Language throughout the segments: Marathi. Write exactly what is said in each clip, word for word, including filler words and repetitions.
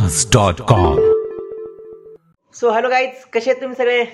बिंदास dot com. So hello guys, कसे आहेत तुम्ही सगळे?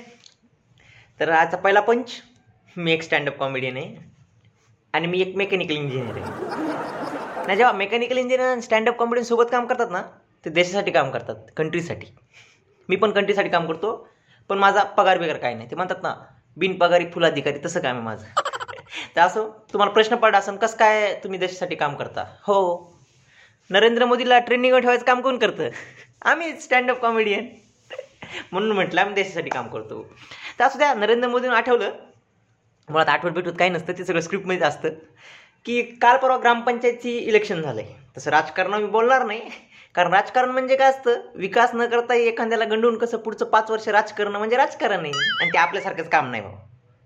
तर आजचा पहिला पंच. मी एक स्टँडअप कॉमेडियन आहे आणि मी एक मेकॅनिकल इंजिनियर आहे. नाही, जेव्हा मेकॅनिकल इंजिनियर स्टँडअप कॉमेडियन सोबत काम करतात ना, ते देशासाठी काम करतात, कंट्रीसाठी. मी पण कंट्रीसाठी काम करतो, पण माझा पगार बिगार काय नाही. ते म्हणतात ना, बिनपगारी फुलाधिकारी, तसं काम आहे माझं. तर असं तुम्हाला प्रश्न पडला असेल, कसं काय तुम्ही देशासाठी काम करता? हो, नरेंद्र मोदीला ट्रेनिंगवर ठेवायचं काम कोण करतं? आम्ही स्टँडअप कॉमेडियन. म्हणून म्हटलं आम्ही देशासाठी काम करतो. तर असं त्या नरेंद्र मोदींना आठवलं, मुळात आठवत भेटत काही नसतं, ते सगळं स्क्रिप्टमध्येच असतं, की काल परवा ग्रामपंचायतची इलेक्शन झालं आहे. तसं राजकारण मी बोलणार नाही, कारण राजकारण म्हणजे काय असतं, विकास न करता एखाद्याला गंडून कसं पुढचं पाच वर्ष राजकारण म्हणजे राजकारण नाही, आणि ते आपल्यासारखंच काम नाही भाऊ.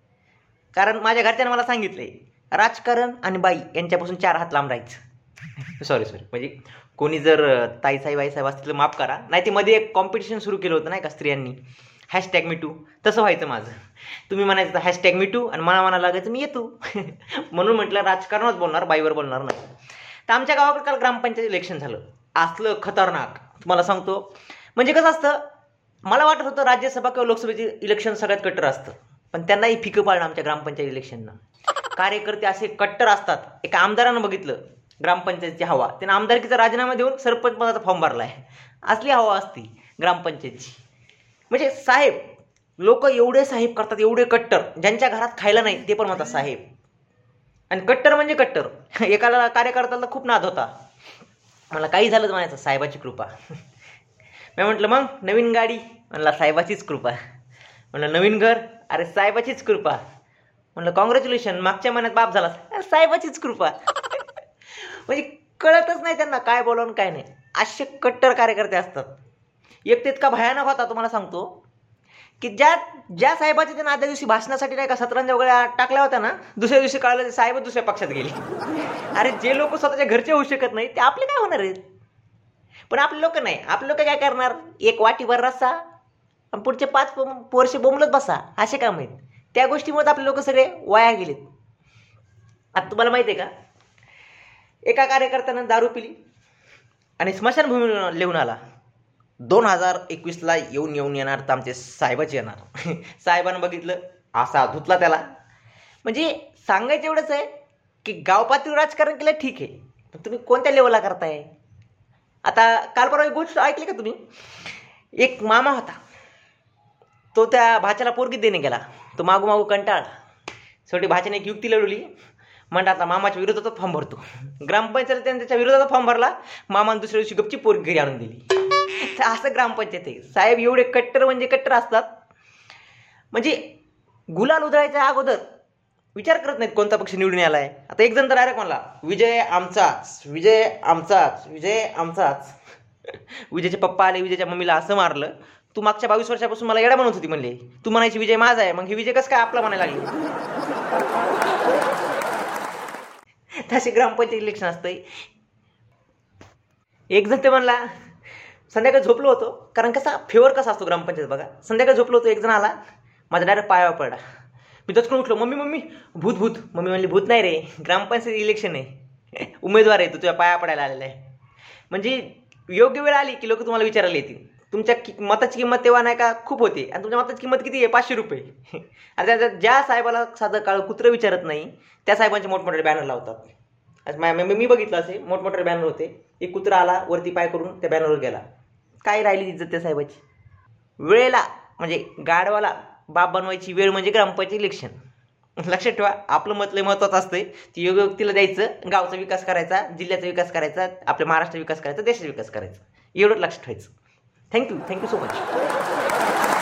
कारण माझ्या घरच्यांनी मला सांगितलंय, राजकारण आणि बाई यांच्यापासून चार हात लांब राहायचं. सॉरी सॉरी म्हणजे कोणी जर ताईसाहेब आईसाहेब असतील तर माफ करा. नाही, ते मध्ये एक कॉम्पिटिशन सुरू केलं होतं नाही का स्त्रियांनी, हॅशटॅग मी टू. तसं व्हायचं माझं. तुम्ही म्हणायचं हॅशटॅग मी टू आणि मला म्हणा लागायचं मी येतो. म्हणून म्हटलं राजकारणच बोलणार, बाईवर बोलणार नाही. तर आमच्या गावाकडे काल ग्रामपंचायत इलेक्शन झालं. असलं खतरनाक तुम्हाला सांगतो. म्हणजे कसं असतं, मला वाटत होतं राज्यसभा किंवा लोकसभेचे इलेक्शन सगळ्यात कट्टर असतं, पण त्यांनाही फिकं पाडलं आमच्या ग्रामपंचायत इलेक्शननं. कार्यकर्ते असे कट्टर असतात. एका आमदारानं बघितलं ग्रामपंचायतची हवा, त्यानं आमदारकीचा राजीनामा देऊन सरपंच पदाचा फॉर्म भरला आहे. असली हवा असती ग्रामपंचायतची. म्हणजे साहेब, लोक एवढे साहेब करतात, एवढे कट्टर, ज्यांच्या घरात खायला नाही ते पण म्हणतात साहेब. आणि कट्टर म्हणजे कट्टर. एकाला कार्यकर्त्याला खूप नाद होता, मला काही झालं तर म्हणायचं साहेबाची कृपा. मी म्हटलं मग नवीन गाडी, म्हणला साहेबाचीच कृपा. म्हणलं नवीन घर, अरे साहेबाचीच कृपा. म्हणलं कॉंग्रॅच्युलेशन, मागच्या महिन्यात बाप झाला, साहेबाचीच कृपा. म्हणजे कळतच नाही त्यांना काय बोलावून काय नाही. असे कट्टर कार्यकर्ते असतात. एक ते इतका भयानक होता तुम्हाला सांगतो, की ज्या ज्या साहेबाच्या त्यांना आदल्या दिवशी भाषणासाठी नाही का सतरांच्या वगैरे टाकल्या होत्या ना, दुसऱ्या दिवशी कळलं साहेब दुसऱ्या पक्षात गेले. अरे जे लोक स्वतःच्या घरचे होऊ शकत नाही ते आपले काय होणार आहेत? पण आपले लोक नाही. आपले लोक काय करणार, एक वाटीभर रस्सा आणि पुढचे पाच वर्षे बोंबलत बसा, असे काम आहेत. त्या गोष्टीमुळे आपले लोक सगळे वाया गेलेत. आता तुम्हाला माहिती आहे का, एका कार्यकर्त्यानं दारू पिली आणि स्मशानभूमीवर लिहून आला, दोन हजार एकवीसला येऊन येऊन येणार तर आमचे साहेबच येणार. साहेबानं बघितलं, असा धुतला त्याला. म्हणजे सांगायचं एवढंच आहे की गाव पातळीवर राजकारण केलं ठीक आहे, पण तुम्ही कोणत्या लेवलला करताय? आता काल परवा एक गोष्ट ऐकली का तुम्ही? एक मामा होता, तो त्या भाच्याला पोरगी देणे गेला. तो मागू मागू कंटाळला. शेवटी भाच्याने एक युक्ती लढवली, म्हणतात आता मामाच्या विरोधात फॉर्म भरतो. ग्रामपंचायत त्याने त्याच्या विरोधात फॉर्म भरला. मामाने दुसऱ्या दिवशी गपची पोरगी घरी आणून दिली. तर असं ग्रामपंचायत आहे. साहेब एवढे कट्टर म्हणजे कट्टर असतात, म्हणजे गुलाल उधळायच्या अगोदर विचार करत नाहीत कोणता पक्ष निवडून आला आहे. आता एक जण तर डायरेक्ट म्हणला, विजय आमचाच, विजय आमचाच, विजय आमचाच. विजयचे पप्पा आले, विजयच्या मम्मीला असं मारलं, तू मागच्या बावीस वर्षापासून मला येडा म्हणत होती म्हणले, तू म्हणायची विजय माझा आहे, मग हे विजय कसं काय आपला म्हणायला लागले? तशी ग्रामपंचायत इलेक्शन असतंय. एक जण ते म्हणला, संध्याकाळी झोपलो होतो, कारण कसा फेवर कसा असतो ग्रामपंचायत बघा. संध्याकाळी झोपलो होतो, एक जण आला, माझा डायरेक्ट पायावर पडला. मी दचकून उठलो, मम्मी मम्मी भूत भूत. मम्मी म्हणली भूत नाही रे, ग्रामपंचायत इलेक्शन आहे, उमेदवार आहे, तू तुझ्या पाया पडायला आलेला आहे. म्हणजे योग्य वेळ आली की लोक तुम्हाला विचारायला येतील. तुमच्या कि मताची किंमत तेव्हा नाही का खूप होते, आणि तुमच्या मताची किंमत किती आहे? पाचशे रुपये. आता ज्या साहेबाला साधं काळ कुत्रं विचारत नाही, त्या साहेबांचे मोठमोठे बॅनर लावतात. मी बघितलं असे मोठमोठे बॅनर होते. एक कुत्रा आला, वरती पाय करून त्या बॅनरवर गेला. काय राहिली इज्जत त्या साहेबाची? वेळेला म्हणजे गाडवाला बाप बनवायची वेळ म्हणजे ग्रामपंचायत इलेक्शन. लक्षात ठेवा, आपलं मत लय महत्त्वाचं असतंय. ती योग्य व्यक्तीला द्यायचं, गावचा विकास करायचा, जिल्ह्याचा विकास करायचा, आपल्या महाराष्ट्राचा विकास करायचा, देशाचा विकास करायचा. एवढंच लक्षात ठेवायचं. Thank you thank you so much.